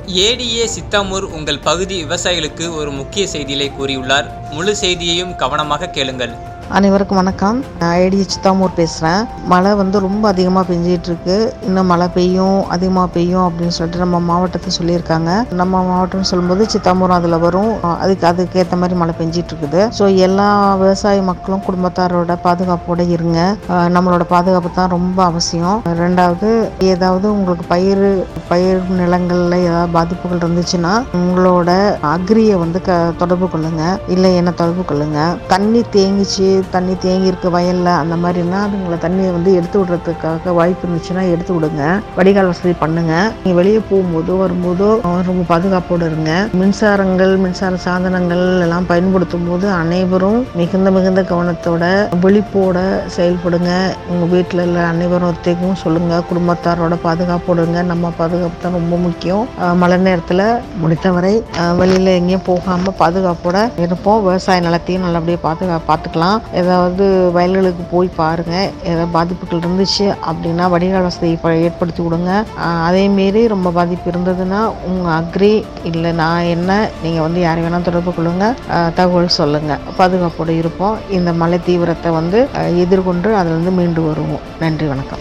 ATA Chithamur உங்கள் பகுதி விவசாயிகளுக்கு ஒரு முக்கிய செய்தியை கூறியுள்ளார். முழு செய்தியையும் கவனமாக கேளுங்கள். அனைவருக்கும் வணக்கம். நான் ஏடிஏ சித்தாமூர் பேசுகிறேன். மழை ரொம்ப அதிகமாக பெஞ்சிட்டு இருக்கு. இன்னும் மழை அதிகமாக பெய்யும் அப்படின்னு சொல்லிட்டு நம்ம மாவட்டத்தை சொல்லியிருக்காங்க. நம்ம மாவட்டம்னு சொல்லும்போது சித்தாமூர் அதில் வரும். அதுக்கேற்ற மாதிரி மழை பெஞ்சிட்டு இருக்குது. ஸோ எல்லா விவசாய மக்களும் குடும்பத்தாரோட பாதுகாப்போடு இருங்க. நம்மளோட பாதுகாப்பு தான் ரொம்ப அவசியம். ரெண்டாவது, ஏதாவது உங்களுக்கு பயிர் நிலங்களில் ஏதாவது பாதிப்புகள் இருந்துச்சுன்னா உங்களோட அக்ரியை தொடர்பு கொள்ளுங்க, இல்லை என்ன தொடர்பு கொள்ளுங்க. தண்ணி தேங்கி இருக்க வயல்ல அந்த மாதிரினா அதுங்களை தண்ணியை எடுத்து விடுறதுக்காக வாய்ப்பு இருந்துச்சுன்னா எடுத்து விடுங்க. வடிகால் வசதி பண்ணுங்க. நீங்க வெளியே போகும்போதோ வரும்போதோ ரொம்ப பாதுகாப்போடு இருங்க. மின்சார சாதனங்கள் எல்லாம் பயன்படுத்தும் போது அனைவரும் மிகுந்த கவனத்தோட விழிப்போட செயல்படுங்க. உங்க வீட்டுல உள்ள அனைவரும் ஒருத்தையும் சொல்லுங்க, குடும்பத்தாரோட பாதுகாப்போடுங்க. நம்ம பாதுகாப்பு தான் ரொம்ப முக்கியம். மழை நேரத்துல முடித்தவரை வெளியில எங்கேயும் போகாம பாதுகாப்போட இருப்போம். விவசாய நிலத்தையும் நல்லபடியாக பார்த்துக்கலாம். ஏதாவது வயல்களுக்கு போய் பாருங்க. ஏதாவது பாதிப்புகள் இருந்துச்சு அப்படின்னா வடிகால் வசதி ஏற்படுத்தி விடுங்க. அதேமாரி ரொம்ப பாதிப்பு இருந்ததுன்னா உங்க அக்ரி இல்லை நான் என்ன நீங்க யாரை வேணா தொடர்பு கொள்ளுங்க, தகவல் சொல்லுங்க. பாதுகாப்போடு இருப்போம். இந்த மழை தீவிரத்தை எதிர்கொண்டு அதுல மீண்டு வருவோம். நன்றி, வணக்கம்.